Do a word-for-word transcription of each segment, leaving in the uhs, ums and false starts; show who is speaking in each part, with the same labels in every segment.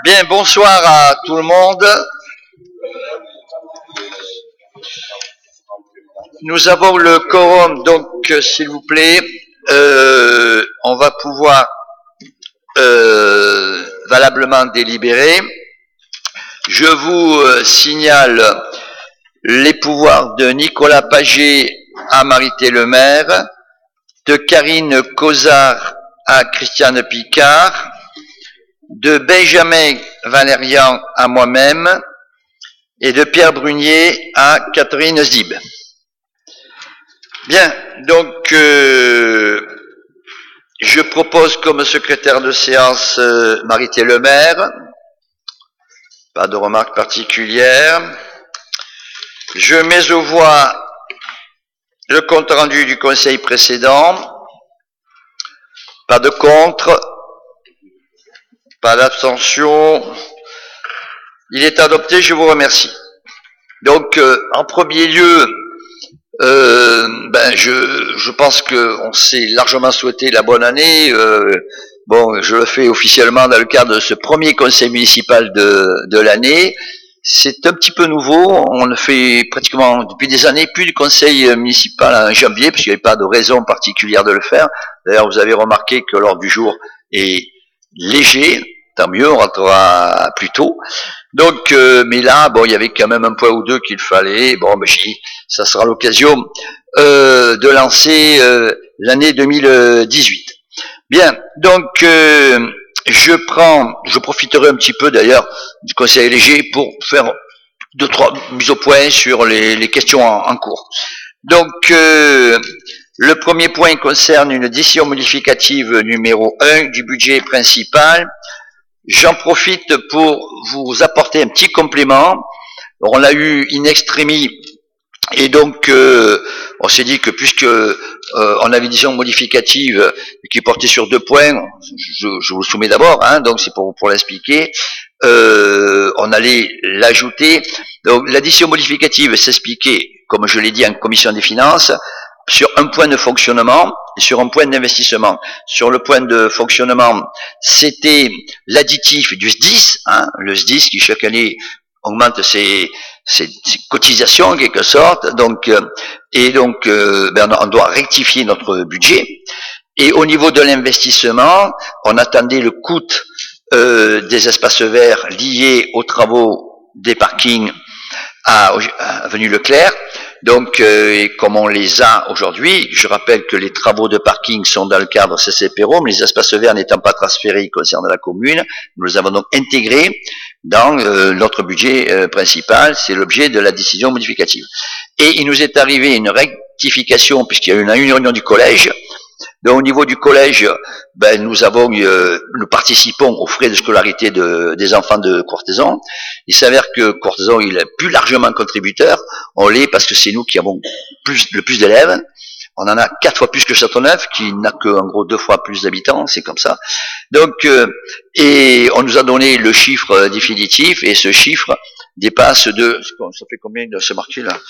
Speaker 1: Bien, bonsoir à tout le monde. Nous avons le quorum, donc euh, s'il vous plaît, euh, on va pouvoir euh, valablement délibérer. Je vous euh, signale les pouvoirs de Nicolas Paget à Marité Lemaire, de Karine Cozard à Christiane Picard, de Benjamin Valérian à moi-même et de Pierre Brunier à Catherine Zib. Bien, donc euh, je propose comme secrétaire de séance euh, Marité Lemaire. Pas de remarques particulières. Je mets aux voix le compte rendu du conseil précédent. Pas de contre. Pas d'abstention. Il est adopté, je vous remercie. Donc, euh, en premier lieu, euh, ben, je, je pense qu'on s'est largement souhaité la bonne année. Euh, bon, je le fais officiellement dans le cadre de ce premier conseil municipal de, de l'année. C'est un petit peu nouveau. On le fait pratiquement depuis des années, plus du conseil municipal en janvier, parce qu'il n'y avait pas de raison particulière de le faire. D'ailleurs, vous avez remarqué que l'ordre du jour est léger. Tant mieux, on rentrera plus tôt. Donc, euh, mais là, bon, il y avait quand même un point ou deux qu'il fallait. Bon, ben, j'ai, ça sera l'occasion euh, de lancer euh, l'année deux mille dix-huit. Bien, donc, euh, je prends, je profiterai un petit peu d'ailleurs du conseil léger pour faire deux, trois mises au point sur les, les questions en, en cours. Donc, euh, le premier point concerne une décision modificative numéro un du budget principal. J'en profite pour vous apporter un petit complément. On l'a eu in extremis et donc euh, on s'est dit que puisque euh, on avait une décision modificative qui portait sur deux points, je, je vous le soumets d'abord, hein, donc c'est pour, pour l'expliquer, euh, on allait l'ajouter. Donc la décision modificative s'expliquait, comme je l'ai dit en commission des finances, sur un point de fonctionnement et sur un point d'investissement. Sur le point de fonctionnement, c'était l'additif du S D I S, hein, le S D I S qui chaque année augmente ses, ses, ses cotisations en quelque sorte, donc euh, et donc euh, ben, on doit rectifier notre budget. Et au niveau de l'investissement, on attendait le coût euh, des espaces verts liés aux travaux des parkings à, à Avenue Leclerc. Donc, euh, et comme on les a aujourd'hui, je rappelle que les travaux de parking sont dans le cadre C C P R O, mais les espaces verts n'étant pas transférés concernant la commune, nous les avons donc intégrés dans euh, notre budget euh, principal, c'est l'objet de la décision modificative. Et il nous est arrivé une rectification, puisqu'il y a eu une réunion du collège. Donc, au niveau du collège, ben, nous avons, euh, nous participons aux frais de scolarité de, des enfants de Courthézon. Il s'avère que Courthézon, il est plus largement contributeur. On l'est parce que c'est nous qui avons plus, le plus d'élèves. On en a quatre fois plus que Châteauneuf, qui n'a que, en gros, deux fois plus d'habitants. C'est comme ça. Donc, euh, et on nous a donné le chiffre définitif, et ce chiffre dépasse de, ça fait combien de se marquer là?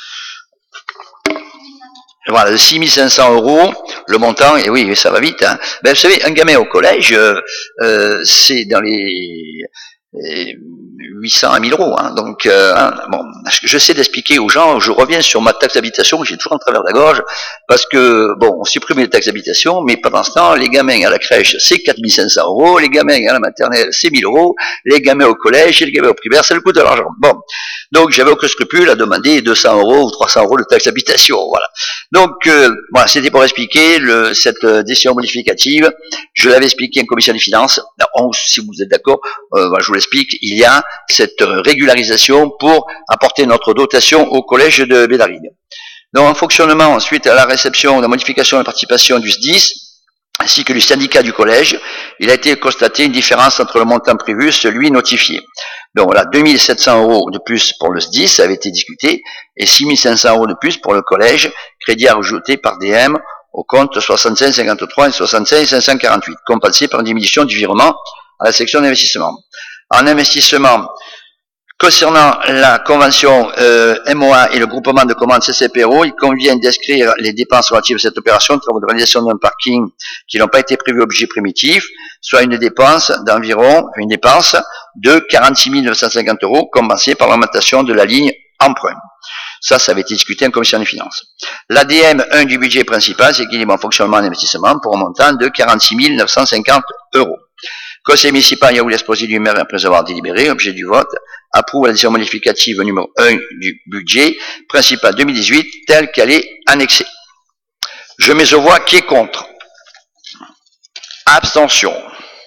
Speaker 1: Voilà, de six mille cinq cents euros, le montant, et oui, ça va vite, hein. Ben, vous savez, un gamin au collège, euh, euh, c'est dans les, les huit cents à mille euros, hein. Donc, euh, hein, bon, je sais d'expliquer aux gens, je reviens sur ma taxe d'habitation, que j'ai toujours en travers de la gorge, parce que, bon, on supprime les taxes d'habitation, mais pendant ce temps, les gamins à la crèche, c'est quatre mille cinq cents euros, les gamins à la maternelle, c'est mille euros, les gamins au collège et les gamins au primaire, ça le coûte de l'argent. Bon. Donc, j'avais aucun scrupule à demander deux cents euros ou trois cents euros de taxe d'habitation, voilà. Donc, euh, voilà, c'était pour expliquer le, cette euh, décision modificative. Je l'avais expliqué en commission des finances. Alors, on, si vous êtes d'accord, euh, voilà, je vous l'explique. Il y a cette euh, régularisation pour apporter notre dotation au collège de Bédaride. Donc, en fonctionnement, suite à la réception de la modification de participation du S D I S, ainsi que du syndicat du collège, il a été constaté une différence entre le montant prévu et celui notifié. Donc voilà, deux mille sept cents euros de plus pour le S D I S, ça avait été discuté, et six mille cinq cents euros de plus pour le collège, crédit à rajouter par D M au compte soixante-cinq cinquante-trois et soixante-cinq cinq cent quarante-huit, compensé par une diminution du virement à la section d'investissement. En investissement, concernant la convention euh, M O A et le groupement de commandes C C P R O, il convient d'inscrire les dépenses relatives à cette opération, travaux de réalisation d'un parking qui n'ont pas été prévus au budget primitif, soit une dépense d'environ, une dépense de quarante-six mille neuf cent cinquante euros compensée par l'augmentation de la ligne emprunt. Ça, ça avait été discuté en commission des finances. L'A D M un du budget principal, c'est équilibre en fonctionnement et investissement pour un montant de quarante-six mille neuf cent cinquante euros. Conseil municipal, il y a eu l'exposé du maire après avoir délibéré, objet du vote, approuve la décision modificative numéro un du budget principal deux mille dix-huit, telle qu'elle est annexée. Je mets aux voix qui est contre. Abstention.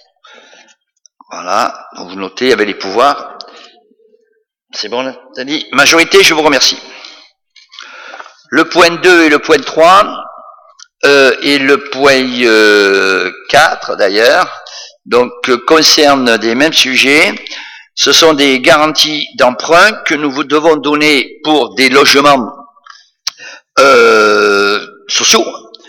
Speaker 1: Voilà, donc vous notez avec les pouvoirs. C'est bon, Nathalie? Majorité, je vous remercie. Le point deux et le point trois, euh, et le point euh, quatre d'ailleurs, donc euh, concernent des mêmes sujets. Ce sont des garanties d'emprunt que nous devons donner pour des logements euh, sociaux.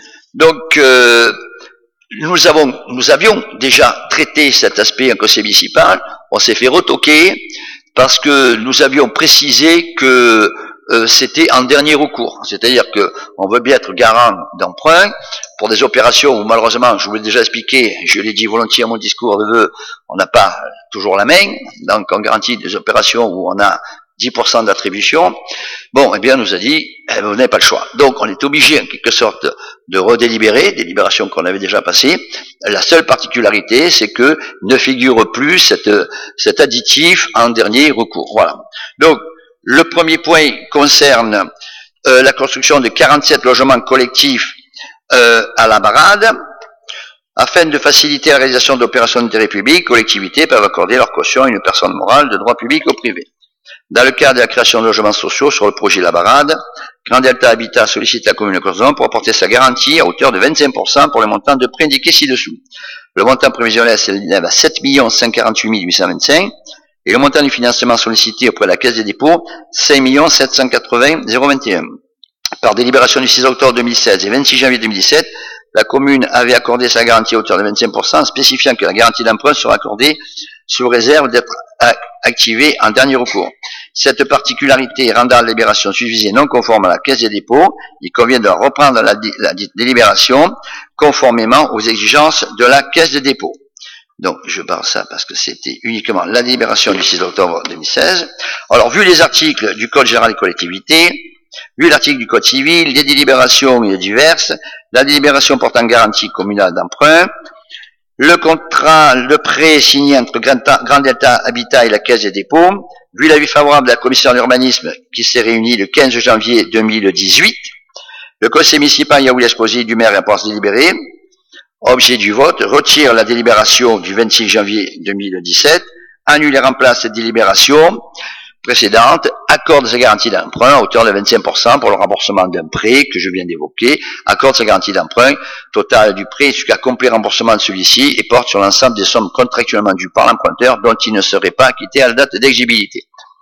Speaker 1: Donc, euh, nous avons, nous avions déjà traité cet aspect en conseil municipal. On s'est fait retoquer parce que nous avions précisé que euh, c'était en dernier recours. C'est-à-dire que on veut bien être garant d'emprunt pour des opérations où malheureusement, je vous l'ai déjà expliqué, je l'ai dit volontiers à mon discours de vœux, on n'a pas toujours la main. Donc, on garantit des opérations où on a dix pour cent d'attribution. Bon, eh bien, on nous a dit, eh, vous n'avez pas le choix. Donc, on est obligé, en quelque sorte, de redélibérer, des libérations qu'on avait déjà passées. La seule particularité, c'est que ne figure plus cette, cet additif en dernier recours. Voilà. Donc, le premier point concerne euh, la construction de quarante-sept logements collectifs euh, à la Barade. Afin de faciliter la réalisation d'opérations d'intérêt public, collectivités peuvent accorder leur caution à une personne morale de droit public ou privé. Dans le cadre de la création de logements sociaux sur le projet La Barade, Grand Delta Habitat sollicite la commune de Corzon pour apporter sa garantie à hauteur de vingt-cinq pour cent pour le montant de prêt indiqué ci-dessous. Le montant prévisionnel s'élève à sept millions cent quarante-huit mille huit cent vingt-cinq et le montant du financement sollicité auprès de la Caisse des dépôts, cinq millions sept cent quatre-vingts mille vingt et un. Par délibération du six octobre deux mille seize et vingt-six janvier deux mille dix-sept, la commune avait accordé sa garantie à hauteur de vingt-cinq pour cent, spécifiant que la garantie d'emprunt sera accordée sous réserve d'être activée en dernier recours. Cette particularité rendant la délibération suffisée non conforme à la Caisse des dépôts, il convient de reprendre la, dé, la délibération conformément aux exigences de la Caisse des dépôts. Donc, je parle ça parce que c'était uniquement la délibération du six octobre deux mille seize. Alors, vu les articles du Code général des collectivités, vu l'article du Code civil, les délibérations diverses, la délibération portant garantie communale d'emprunt, le contrat, le prêt signé entre Grand Delta Habitat et la Caisse des dépôts, vu l'avis favorable de la commission d'urbanisme qui s'est réunie le quinze janvier deux mille dix-huit, le conseil municipal y a eu l'exposé du maire et apporte délibéré, objet du vote, retire la délibération du vingt-six janvier deux mille dix-sept, annule et remplace cette délibération précédente, accorde sa garantie d'emprunt à hauteur de vingt-cinq pour cent pour le remboursement d'un prêt que je viens d'évoquer, accorde sa garantie d'emprunt totale du prêt jusqu'à complet remboursement de celui-ci et porte sur l'ensemble des sommes contractuellement dues par l'emprunteur dont il ne serait pas acquitté à la date d'exigibilité.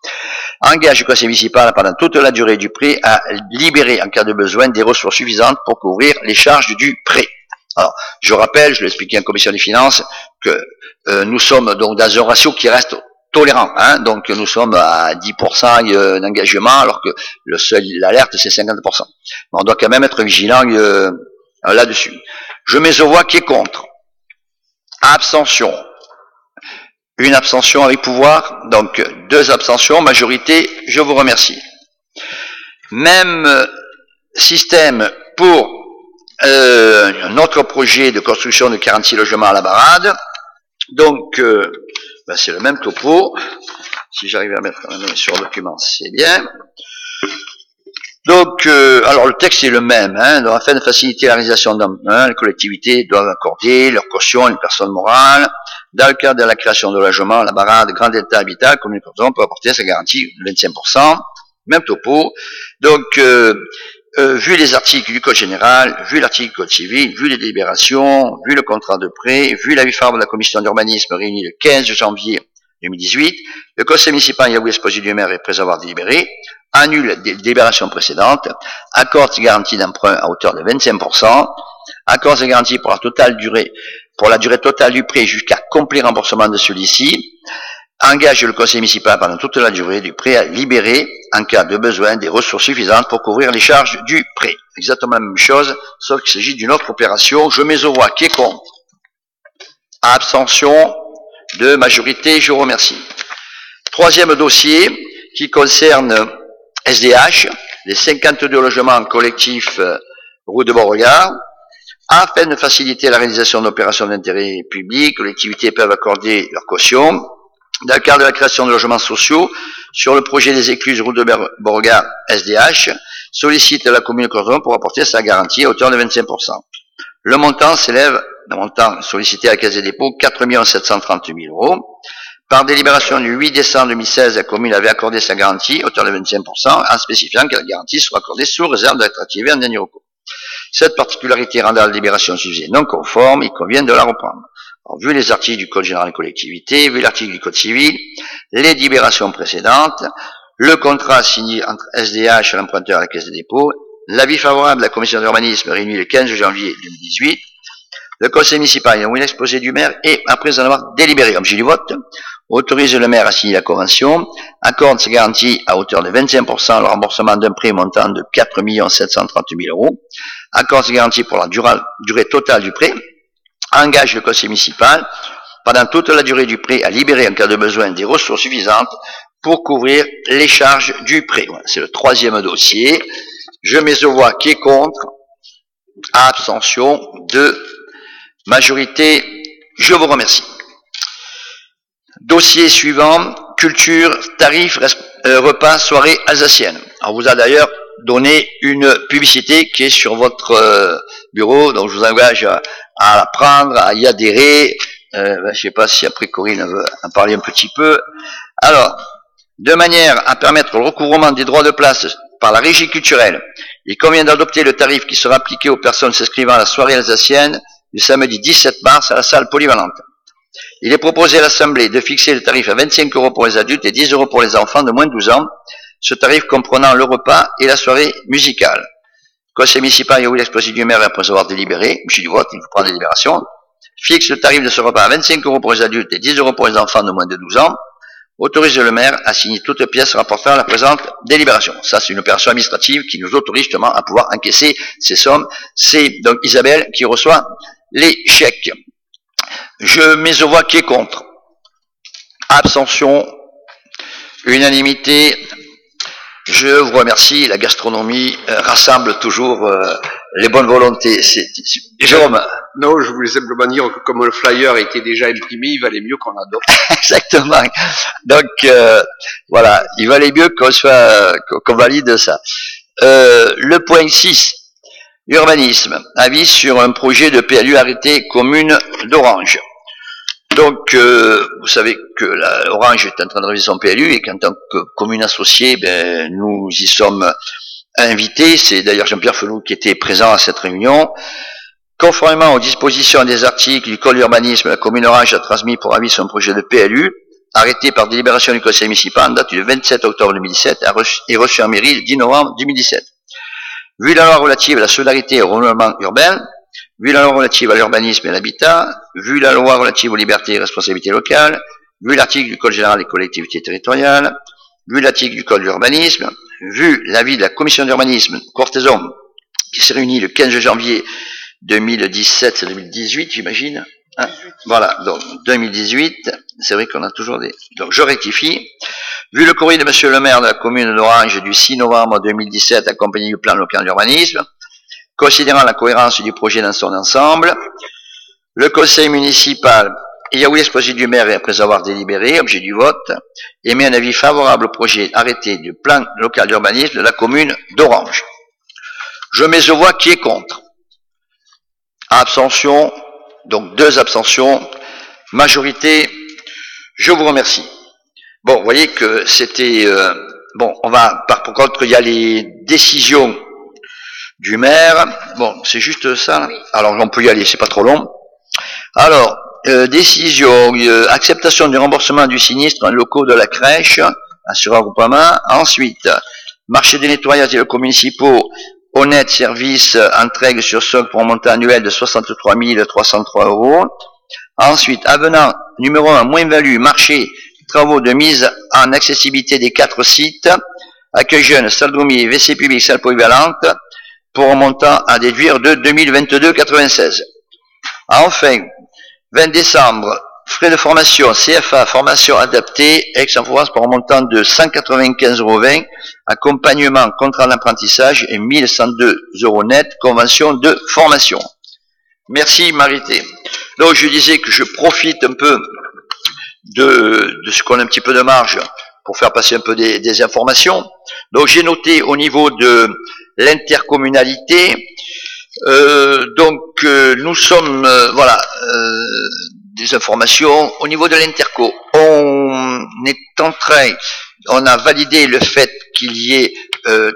Speaker 1: Engage le conseil municipal pendant toute la durée du prêt à libérer en cas de besoin des ressources suffisantes pour couvrir les charges du prêt. Alors, je rappelle, je l'ai expliqué en commission des finances, que euh, nous sommes donc dans un ratio qui reste tolérant, hein, donc nous sommes à dix pour cent d'engagement, alors que le seul, l'alerte, c'est cinquante pour cent. On doit quand même être vigilant euh, là-dessus. Je mets aux voix qui est contre. Abstention. Une abstention avec pouvoir, donc deux abstentions, majorité, je vous remercie. Même système pour euh, un autre projet de construction de quarante-six logements à la Barade. Donc, euh, ben c'est le même topo. Si j'arrive à mettre un sur le document, c'est bien. Donc, euh, alors le texte est le même. Hein, donc, afin de faciliter la réalisation d'un, hein, les collectivités doivent accorder leur caution à une personne morale. Dans le cadre de la création de logements, la Barade, Grand Delta Habitat, commune de Corzon peut apporter sa garantie de vingt-cinq pour cent. Même topo. Donc, euh, euh, vu les articles du Code général, vu l'article du Code civil, vu les délibérations, vu le contrat de prêt, vu l'avis favorable de la commission d'urbanisme réunie le quinze janvier deux mille dix-huit, le conseil municipal y a eu l'exposé du maire et après avoir délibéré, annule les délibérations précédentes, accorde ses garanties d'emprunt à hauteur de vingt-cinq pour cent, accorde ses garanties pour la totale durée, pour la durée totale du prêt jusqu'à complet remboursement de celui-ci, engage le conseil municipal pendant toute la durée du prêt à libérer, en cas de besoin, des ressources suffisantes pour couvrir les charges du prêt. Exactement la même chose, sauf qu'il s'agit d'une autre opération. Je mets aux voix qui est contre. Abstention. De majorité, je vous remercie. Troisième dossier qui concerne S D H, les cinquante-deux logements collectifs euh, rue de Beauregard. Afin de faciliter la réalisation d'opérations d'intérêt public, les collectivités peuvent accorder leur caution. Dans le cadre de la création de logements sociaux, sur le projet des écluses rue de Beauregard S D H, sollicite la commune de Courtrai pour apporter sa garantie à hauteur de vingt-cinq pour cent. Le montant s'élève, le montant sollicité à la Caisse des dépôts, quatre millions sept cent trente mille euros. Par délibération du huit décembre deux mille seize, la commune avait accordé sa garantie à hauteur de vingt-cinq pour cent en spécifiant que la garantie sera accordée sous réserve d'être activée en dernier recours. Cette particularité rendant la délibération suffisée non conforme, il convient de la reprendre. Alors, vu les articles du Code général des collectivités, vu l'article du Code civil, les délibérations précédentes, le contrat signé entre S D H et l'emprunteur à la Caisse des dépôts, l'avis favorable de la commission d'urbanisme réunie le quinze janvier deux mille dix-huit, le conseil municipal ayant eu l'exposé du maire et, après en avoir délibéré, comme j'ai du vote, autorise le maire à signer la convention, accorde ses garanties à hauteur de vingt-cinq pour cent le remboursement d'un prêt montant de quatre millions sept cent trente mille euros, accorde ses garanties pour la durée, durée totale du prêt, engage le conseil municipal pendant toute la durée du prêt à libérer en cas de besoin des ressources suffisantes pour couvrir les charges du prêt. Voilà, c'est le troisième dossier. Je mets aux voix qui est contre, abstention de majorité. Je vous remercie. Dossier suivant, culture, tarifs, euh, repas, soirée alsacienne. On vous a d'ailleurs donné une publicité qui est sur votre euh, bureau, donc je vous engage à, à la prendre, à y adhérer. Euh, ben, je ne sais pas si après Corinne veut en parler un petit peu. Alors, de manière à permettre le recouvrement des droits de place par la régie culturelle, il convient d'adopter le tarif qui sera appliqué aux personnes s'inscrivant à la soirée alsacienne du samedi dix-sept mars à la salle polyvalente. Il est proposé à l'Assemblée de fixer le tarif à vingt-cinq euros pour les adultes et dix euros pour les enfants de moins de douze ans, ce tarif comprenant le repas et la soirée musicale. Le conseil municipal ayant eu l'exposé du maire après avoir délibéré, je du vote, il faut prendre délibération, fixe le tarif de ce repas à vingt-cinq euros pour les adultes et dix euros pour les enfants de moins de douze ans, autorise le maire à signer toute pièce rapportant à la présente délibération. Ça, c'est une opération administrative qui nous autorise justement à pouvoir encaisser ces sommes. C'est donc Isabelle qui reçoit les chèques. Je mets aux voix qui est contre. Abstention. Unanimité. Je vous remercie. La gastronomie euh, rassemble toujours euh, les bonnes volontés. C'est, Jérôme.
Speaker 2: Non, je voulais simplement dire que comme le flyer était déjà imprimé, il valait mieux qu'on adopte.
Speaker 1: Exactement. Donc, euh, voilà, il valait mieux qu'on soit, qu'on valide ça. Euh, le point six, urbanisme. Avis sur un projet de P L U arrêté commune d'Orange. Donc, euh, vous savez que la, Orange est en train de réviser son P L U et qu'en tant que commune associée, ben, nous y sommes invités. C'est d'ailleurs Jean-Pierre Felou qui était présent à cette réunion. Conformément aux dispositions des articles du Code de l'urbanisme, la commune Orange a transmis pour avis son projet de P L U, arrêté par délibération du conseil municipal en date du vingt-sept octobre deux mille dix-sept et reçu en mairie le dix novembre deux mille dix-sept. Vu la loi relative à la solidarité et au renouvellement urbain, vu la loi relative à l'urbanisme et à l'habitat, vu la loi relative aux libertés et responsabilités locales, vu l'article du Code général des collectivités territoriales, vu l'article du Code de l'urbanisme, vu l'avis de la commission d'urbanisme Courtrai qui s'est réunie le quinze janvier deux mille dix-sept, c'est deux mille dix-huit, j'imagine. Hein, voilà, donc deux mille dix-huit, c'est vrai qu'on a toujours des... Donc je rectifie. Vu le courrier de monsieur le maire de la commune d'Orange du six novembre deux mille dix-sept, accompagné du plan local d'urbanisme, considérant la cohérence du projet dans son ensemble, le conseil municipal, ayant eu l'exposé du maire et après avoir délibéré, objet du vote, émet un avis favorable au projet arrêté du plan local d'urbanisme de la commune d'Orange. Je mets aux voix qui est contre. Abstention, donc deux abstentions, majorité, je vous remercie. Bon, vous voyez que c'était, euh, bon, on va, par contre, il y a les décisions du maire, bon, c'est juste ça, là. Alors on peut y aller, c'est pas trop long. Alors, euh, décision, euh, acceptation du remboursement du sinistre dans les locaux de la crèche, assureur groupement, ensuite, marché des nettoyages et locaux municipaux, honnête service, entraigue sur solde pour un montant annuel de soixante-trois mille trois cent trois euros. Ensuite, avenant numéro un, moins-value, marché, travaux de mise en accessibilité des quatre sites, accueil jeune, salle de remise, W C public, salle polyvalente, pour un montant à déduire de deux mille vingt-deux virgule quatre-vingt-seize. Enfin, vingt décembre, frais de formation, C F A, formation adaptée, Aix-en-Provence pour un montant de cent quatre-vingt-quinze euros vingt, accompagnement, contrat d'apprentissage et mille cent deux euros net, convention de formation. Merci Marité. Donc je disais que je profite un peu de, de ce qu'on a un petit peu de marge pour faire passer un peu des, des informations. Donc j'ai noté au niveau de l'intercommunalité, euh, donc euh, nous sommes, euh, voilà, euh, des informations au niveau de l'interco. On est en train, on a validé le fait qu'il y ait euh,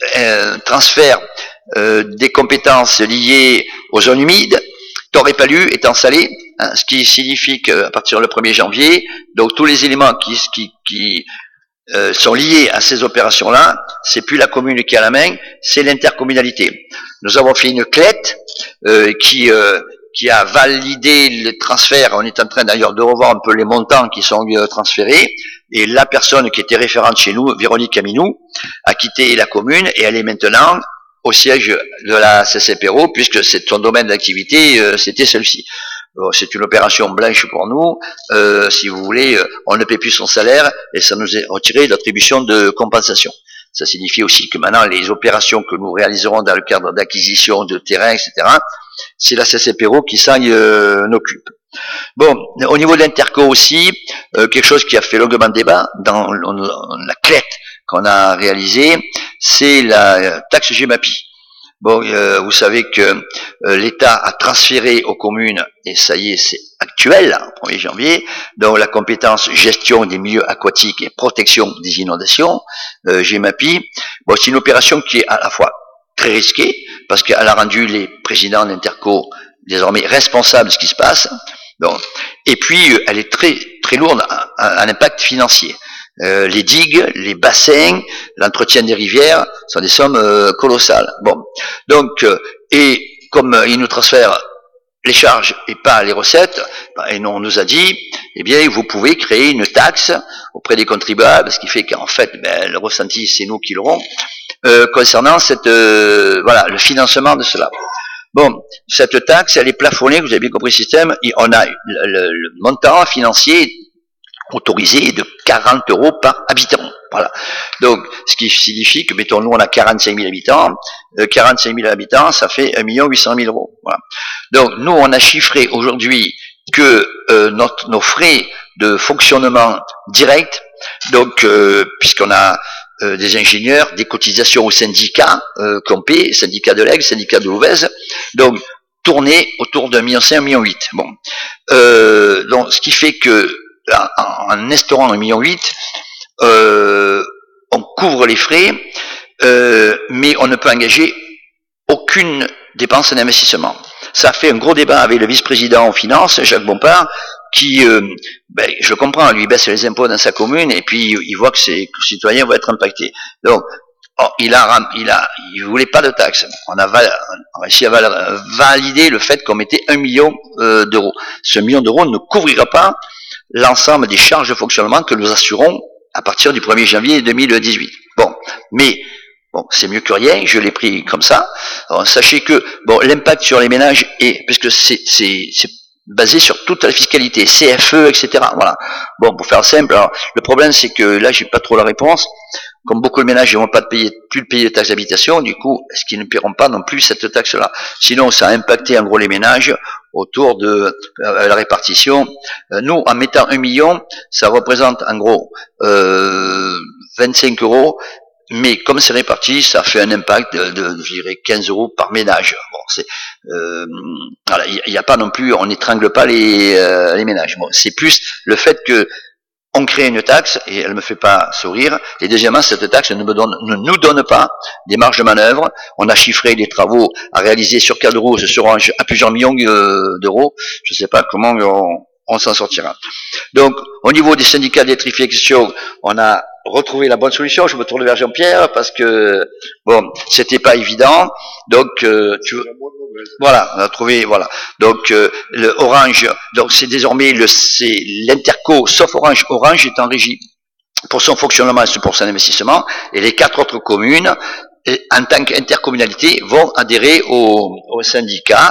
Speaker 1: un transfert euh, des compétences liées aux zones humides, Tor et Palu étant salé, hein, ce qui signifie qu'à partir du premier janvier, donc tous les éléments qui, qui, qui euh, sont liés à ces opérations-là, c'est plus la commune qui a la main, c'est l'intercommunalité. Nous avons fait une clette euh, qui, euh, qui a validé le transfert. On est en train d'ailleurs de revoir un peu les montants qui sont euh, transférés. Et la personne qui était référente chez nous, Véronique Caminou, a quitté la commune et elle est maintenant au siège de la C C P R O, puisque c'est son domaine d'activité, euh, c'était celle-ci. Euh, c'est une opération blanche pour nous. Euh, si vous voulez, euh, on ne paie plus son salaire et ça nous est retiré l'attribution de compensation. Ça signifie aussi que maintenant, les opérations que nous réaliserons dans le cadre d'acquisition de terrain, et cetera, c'est la C C P R O qui s'en euh, occupe. Bon, au niveau de l'Interco aussi, euh, quelque chose qui a fait longuement débat dans la clette qu'on a réalisée, c'est la taxe GEMAPI. Bon, euh, vous savez que euh, l'État a transféré aux communes, et ça y est, c'est actuel, hein, premier janvier, donc la compétence gestion des milieux aquatiques et protection des inondations, euh, GEMAPI. Bon, c'est une opération qui est à la fois très risquée, parce qu'elle a rendu les présidents d'Interco désormais responsables de ce qui se passe. Donc, et puis, elle est très très lourde à, à l'impact financier. Euh, les digues, les bassins, l'entretien des rivières sont des sommes euh, colossales. Bon, donc, euh, et comme euh, ils nous transfèrent les charges et pas les recettes, ben, et on nous a dit, eh bien, vous pouvez créer une taxe auprès des contribuables, ce qui fait qu'en fait, ben, le ressenti, c'est nous qui l'aurons, euh, concernant cette, euh, voilà, le financement de cela. Bon, cette taxe, elle est plafonnée, vous avez bien compris le système, et on a le, le, le montant financier autorisé de quarante euros par habitant. Voilà. Donc, ce qui signifie que, mettons, nous, on a quarante-cinq mille habitants, euh, quarante-cinq mille habitants, ça fait un million huit cent mille euros. Voilà. Donc, nous, on a chiffré aujourd'hui que euh, notre, nos frais de fonctionnement direct, donc, euh, puisqu'on a euh, des ingénieurs, des cotisations au syndicat euh, qu'on paie, syndicat de l'Aigle, syndicat de l'Ouvèze, donc, tourner autour d'un million cinq, un million huit. Bon. Euh, donc, ce qui fait que, en, en instaurant un million huit, euh, on couvre les frais, euh, mais on ne peut engager aucune dépense d'investissement. Ça a fait un gros débat avec le vice-président en finances, Jacques Bompard, qui, euh, ben, je le comprends, lui baisse les impôts dans sa commune, et puis il voit que ses citoyens vont être impactés. Donc, oh, il a, il a, il voulait pas de taxes. On a, val, on a réussi à val, valider le fait qu'on mettait un million euh, d'euros. Ce million d'euros ne couvrira pas l'ensemble des charges de fonctionnement que nous assurons à partir du premier janvier deux mille dix-huit. Bon, mais bon, c'est mieux que rien, je l'ai pris comme ça. Alors, sachez que bon, l'impact sur les ménages est, puisque c'est, c'est, c'est basé sur toute la fiscalité, C F E, et cetera. Voilà. Bon, pour faire simple, alors, le problème c'est que là, j'ai pas trop la réponse. Comme beaucoup de ménages ne vont pas payer, plus de payer de taxes d'habitation, du coup, est-ce qu'ils ne paieront pas non plus cette taxe-là? Sinon, ça a impacté en gros les ménages autour de euh, la répartition. Euh, nous, en mettant un million, ça représente en gros euh, vingt-cinq euros, mais comme c'est réparti, ça fait un impact de, de je dirais, quinze euros par ménage. Bon, c'est, euh, voilà, il n'y a pas non plus, on n'étrangle pas les, euh, les ménages. Bon, c'est plus le fait que on crée une taxe et elle ne me fait pas sourire. Et deuxièmement, cette taxe ne, me donne, ne nous donne pas des marges de manœuvre. On a chiffré les travaux à réaliser sur Cadrousse, sur Orange, à plusieurs millions d'euros. Je ne sais pas comment on, on s'en sortira. Donc, au niveau des syndicats d'électrification, on a retrouvé la bonne solution. Je me tourne vers Jean-Pierre parce que, bon, c'était pas évident. Donc, euh, tu veux... Voilà, on a trouvé, voilà. Donc, euh, le Orange, donc c'est désormais le, c'est l'Interco, sauf Orange. Orange est en régie pour son fonctionnement et pour son investissement. Et les quatre autres communes, et, en tant qu'intercommunalité, vont adhérer au, au syndicat.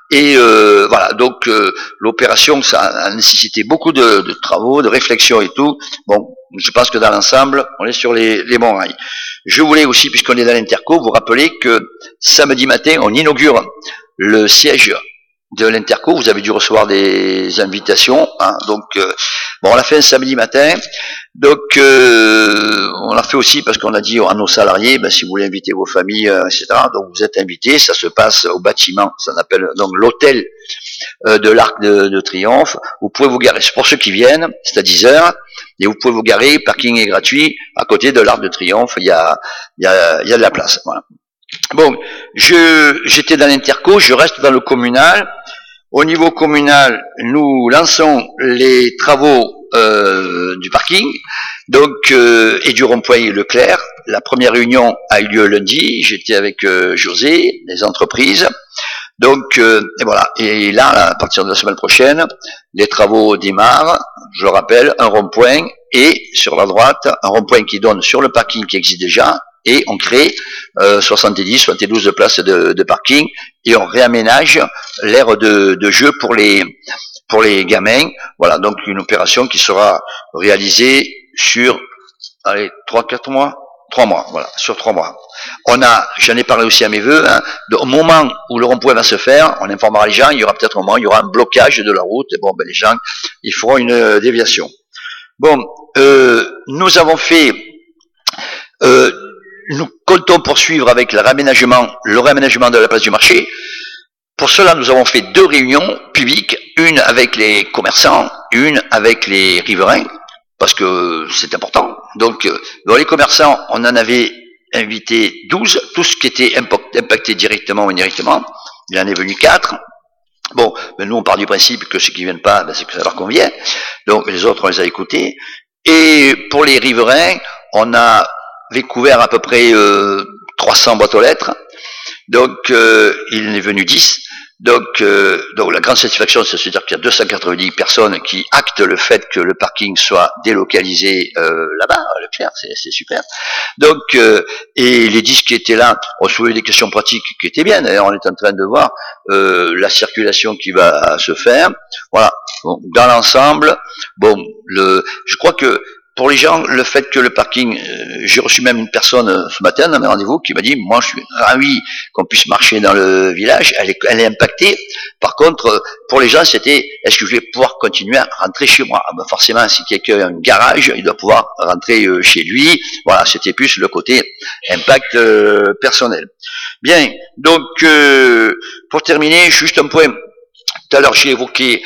Speaker 1: Et euh, voilà, donc euh, l'opération, ça a nécessité beaucoup de, de travaux, de réflexion et tout. Bon, je pense que dans l'ensemble, on est sur les, les bons rails. Je voulais aussi, puisqu'on est dans l'Interco, vous rappeler que samedi matin, on inaugure le siège de l'Interco. Vous avez dû recevoir des invitations, hein, donc euh, bon, on l'a fait un samedi matin. Donc euh, on l'a fait aussi parce qu'on a dit à nos salariés, ben, si vous voulez inviter vos familles, euh, et cetera. Donc vous êtes invités, ça se passe au bâtiment, ça s'appelle donc l'hôtel euh, de l'Arc de, de Triomphe. Vous pouvez vous garer, pour ceux qui viennent, c'est à dix heures, et vous pouvez vous garer, parking est gratuit, à côté de l'Arc de Triomphe, il y a, il y a, il y a de la place. Voilà. Bon, je j'étais dans l'Interco, je reste dans le communal. Au niveau communal, nous lançons les travaux euh, du parking, donc euh, et du rond-point Leclerc. La première réunion a eu lieu lundi. J'étais avec euh, José, les entreprises. Donc euh, et voilà. Et là, à partir de la semaine prochaine, les travaux démarrent. Je le rappelle, un rond-point et sur la droite, un rond-point qui donne sur le parking qui existe déjà. Et on crée euh, soixante-dix, soixante-douze places de, de parking et on réaménage l'aire de, de jeu pour les pour les gamins. Voilà, donc une opération qui sera réalisée sur allez trois quatre mois, trois mois, voilà, sur trois mois. On a, j'en ai parlé aussi à mes vœux, hein, au moment où le rond-point va se faire, on informera les gens. Il y aura peut-être un moment, il y aura un blocage de la route. Et bon, ben les gens, ils feront une euh, déviation. Bon, euh, nous avons fait. Euh, Nous comptons poursuivre avec le réaménagement, le réaménagement de la place du marché. Pour cela, nous avons fait deux réunions publiques, une avec les commerçants, une avec les riverains, parce que c'est important. Donc, dans les commerçants, on en avait invité douze, tout ce qui était impacté directement ou indirectement. Il en est venu quatre. Bon, mais nous, on part du principe que ceux qui ne viennent pas, ben, c'est que ça leur convient. Donc, les autres, on les a écoutés. Et pour les riverains, on a avait couvert à peu près euh, trois cents boîtes aux lettres, donc euh, il en est venu dix, donc, euh, donc la grande satisfaction, c'est de se dire qu'il y a deux cent quatre-vingt-dix personnes qui actent le fait que le parking soit délocalisé euh, là-bas, à Leclerc, c'est, c'est super. Donc, euh, et les dix qui étaient là ont soulevé des questions pratiques qui étaient bien. D'ailleurs, on est en train de voir euh, la circulation qui va se faire. Voilà. Bon, dans l'ensemble, bon, le, je crois que pour les gens, le fait que le parking, euh, j'ai reçu même une personne euh, ce matin dans mes rendez-vous qui m'a dit, moi je suis ravi qu'on puisse marcher dans le village, elle est, elle est impactée. Par contre, euh, pour les gens, c'était, est-ce que je vais pouvoir continuer à rentrer chez moi? Ah ben forcément, si quelqu'un a un garage, il doit pouvoir rentrer euh, chez lui. Voilà, c'était plus le côté impact euh, personnel. Bien, donc euh, pour terminer, juste un point. Tout à l'heure, j'ai évoqué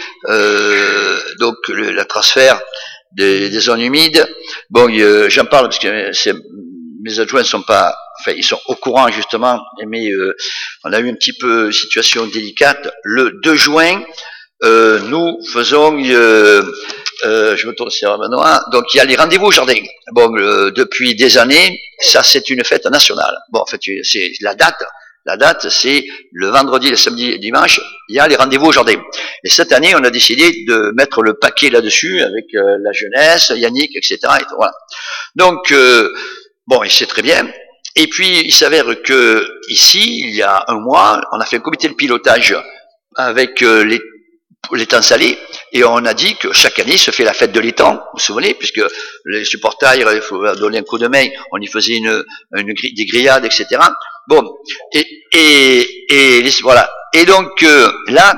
Speaker 1: euh, donc le, le transfert Des, des zones humides. Bon, euh, j'en parle parce que c'est, mes adjoints sont pas, enfin, ils sont au courant justement, mais euh, on a eu un petit peu une situation délicate. Le deux juin, euh, nous faisons, euh, euh, je me tourne sur Benoît, donc il y a les rendez-vous au jardin. Bon, euh, depuis des années, ça c'est une fête nationale. Bon, en fait, c'est la date. La date, c'est le vendredi, le samedi et le dimanche, il y a les rendez-vous au jardin. Et cette année, on a décidé de mettre le paquet là-dessus avec euh, la jeunesse, Yannick, et cetera. Et tout, voilà. Donc, euh, bon, et c'est très bien. Et puis, il s'avère que ici, il y a un mois, on a fait un comité de pilotage avec euh, les l'étang salé, et on a dit que chaque année se fait la fête de l'étang, vous vous souvenez, puisque les supporters, il faut donner un coup de main, on y faisait une, une des grillades, et cetera. Bon, et, et, et voilà. Et donc euh, là,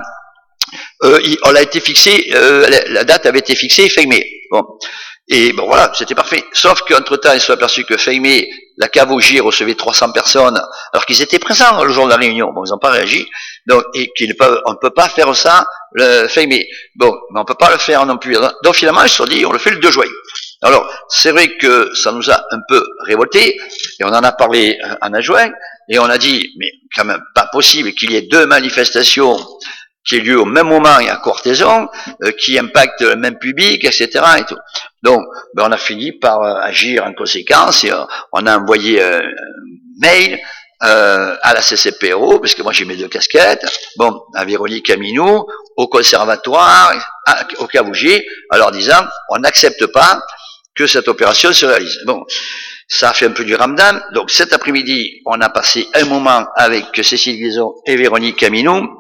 Speaker 1: euh, on a été fixé, euh, la, la date avait été fixée fin mai. Bon, et bon voilà, c'était parfait. Sauf qu'entre temps, ils se sont aperçus que fin mai, la cave au G recevait trois cents personnes, alors qu'ils étaient présents le jour de la réunion. Bon, ils n'ont pas réagi. Donc, et qu'ils peuvent, on ne peut pas faire ça le fin mai. Bon, mais on ne peut pas le faire non plus. Donc finalement, ils se sont dit, on le fait le deux juin. Alors, c'est vrai que ça nous a un peu révoltés, et on en a parlé en adjoint, et on a dit, mais quand même pas possible qu'il y ait deux manifestations qui aient lieu au même moment et à courtaison, euh, qui impactent le même public, et cetera. Et tout. Donc, ben, on a fini par euh, agir en conséquence, et euh, on a envoyé euh, un mail euh, à la C C P R O, parce que moi j'ai mes deux casquettes, bon, à Véronique Aminou, au conservatoire, à, au Cavougier, en leur disant, on n'accepte pas que cette opération se réalise. Bon, ça a fait un peu du ramadan. Donc cet après-midi, on a passé un moment avec Cécile Guizot et Véronique Caminou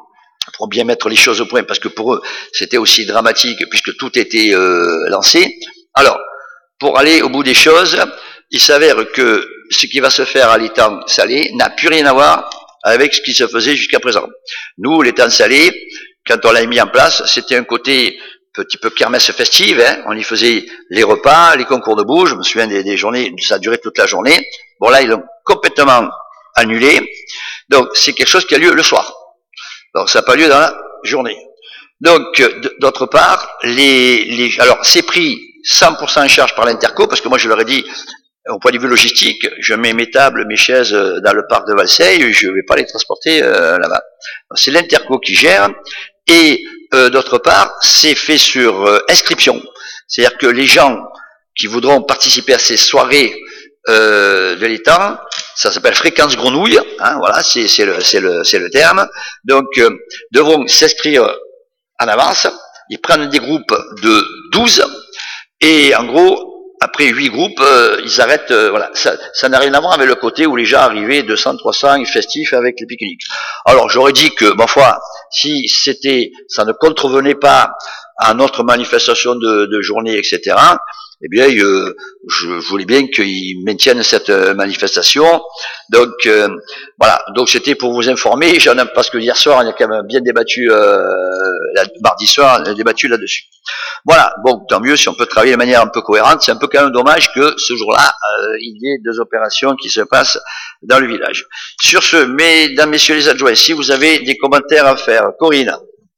Speaker 1: pour bien mettre les choses au point, parce que pour eux, c'était aussi dramatique, puisque tout était euh, lancé. Alors, pour aller au bout des choses, il s'avère que ce qui va se faire à l'étang salé n'a plus rien à voir avec ce qui se faisait jusqu'à présent. Nous, l'étang salé, quand on l'a mis en place, c'était un côté petit peu kermesse festive, hein. On y faisait les repas, les concours de boue, je me souviens des, des journées, ça a duré toute la journée. Bon là, ils l'ont complètement annulé, donc c'est quelque chose qui a lieu le soir. Donc ça n'a pas lieu dans la journée. Donc, d'autre part, les, les, alors c'est pris cent pour cent en charge par l'Interco, parce que moi je leur ai dit, au point de vue logistique, je mets mes tables, mes chaises dans le parc de Valseille, je ne vais pas les transporter euh, là-bas. C'est l'Interco qui gère, et euh, d'autre part, c'est fait sur euh, inscription. C'est-à-dire que les gens qui voudront participer à ces soirées euh, de l'étang, ça s'appelle fréquence grenouille, hein, voilà, c'est, c'est, le, c'est, le, c'est le terme, donc euh, devront s'inscrire en avance, ils prennent des groupes de douze, et en gros, après huit groupes, euh, ils arrêtent, euh, voilà, ça, ça n'a rien à voir avec le côté où les gens arrivaient deux cents, trois cents, festifs avec les pique-niques. Alors j'aurais dit que, ma foi, si c'était, ça ne contrevenait pas à notre manifestation de, de journée, et cetera, eh bien, euh, je voulais bien qu'ils maintiennent cette manifestation. Donc, euh, voilà. Donc, c'était pour vous informer. J'en ai, parce que hier soir, on a quand même bien débattu, euh, la, mardi soir, on a débattu là-dessus. Voilà. Bon, tant mieux si on peut travailler de manière un peu cohérente. C'est un peu quand même dommage que ce jour-là, euh, il y ait deux opérations qui se passent dans le village. Sur ce, mesdames, messieurs les adjoints, si vous avez des commentaires à faire, Corinne.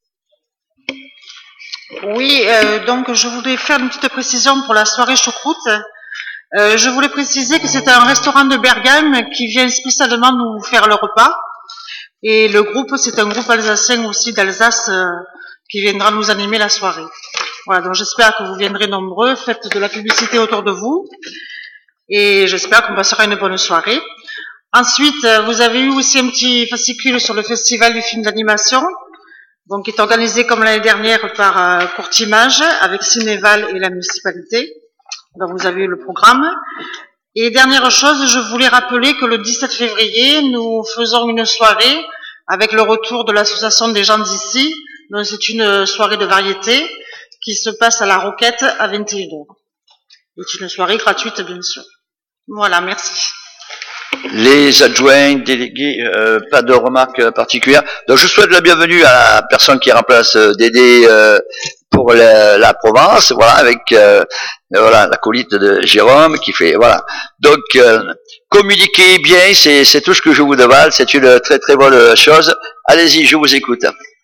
Speaker 3: Oui, euh, donc je voulais faire une petite précision pour la soirée choucroute. Euh, je voulais préciser que c'est un restaurant de Bergame qui vient spécialement nous faire le repas. Et le groupe, c'est un groupe alsacien aussi d'Alsace euh, qui viendra nous animer la soirée. Voilà, donc j'espère que vous viendrez nombreux, faites de la publicité autour de vous. Et j'espère qu'on passera une bonne soirée. Ensuite, vous avez eu aussi un petit fascicule sur le festival du film d'animation. Donc, qui est organisé comme l'année dernière par euh, Courtimage avec Cinéval et la municipalité. Donc, vous avez eu le programme. Et dernière chose, je voulais rappeler que le dix-sept février, nous faisons une soirée avec le retour de l'association des gens d'ici. Donc, c'est une soirée de variété qui se passe à la Roquette à vingt et une heures. C'est une soirée gratuite, bien sûr. Voilà, merci.
Speaker 1: Les adjoints, délégués, euh, pas de remarques particulières. Donc je souhaite la bienvenue à la personne qui remplace euh, Dédé euh, pour la, la Provence, voilà, avec euh, voilà l'acolyte de Jérôme qui fait, voilà. Donc euh, communiquez bien, c'est, c'est tout ce que je vous demande, c'est une très très bonne chose. Allez-y, je vous écoute.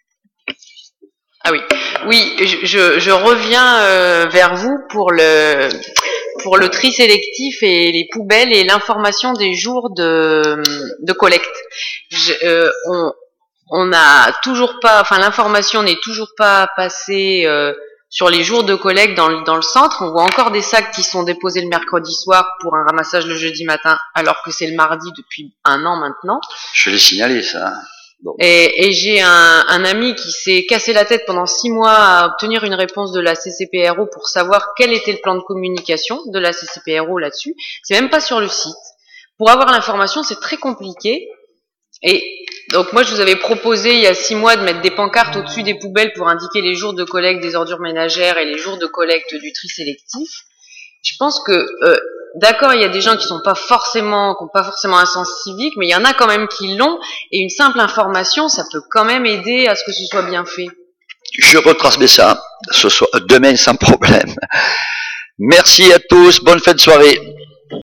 Speaker 4: Ah oui, oui, je, je, je reviens euh, vers vous pour le pour le tri sélectif et les poubelles et l'information des jours de de collecte. Je, euh, on on n'a toujours pas, enfin l'information n'est toujours pas passée euh, sur les jours de collecte dans le, dans le centre. On voit encore des sacs qui sont déposés le mercredi soir pour un ramassage le jeudi matin, alors que c'est le mardi depuis un an maintenant.
Speaker 1: Je l'ai signalé ça.
Speaker 4: Bon. Et, et j'ai un, un ami qui s'est cassé la tête pendant six mois à obtenir une réponse de la C C P R O pour savoir quel était le plan de communication de la C C P R O là-dessus. C'est même pas sur le site. Pour avoir l'information, c'est très compliqué. Et donc moi, je vous avais proposé il y a six mois de mettre des pancartes au-dessus des poubelles pour indiquer les jours de collecte des ordures ménagères et les jours de collecte du tri sélectif. Je pense que euh, d'accord, il y a des gens qui sont pas forcément, qui n'ont pas forcément un sens civique, mais il y en a quand même qui l'ont, et une simple information, ça peut quand même aider à ce que ce soit bien fait.
Speaker 1: Je retransmets ça ce soir, demain sans problème. Merci à tous, bonne fin de soirée.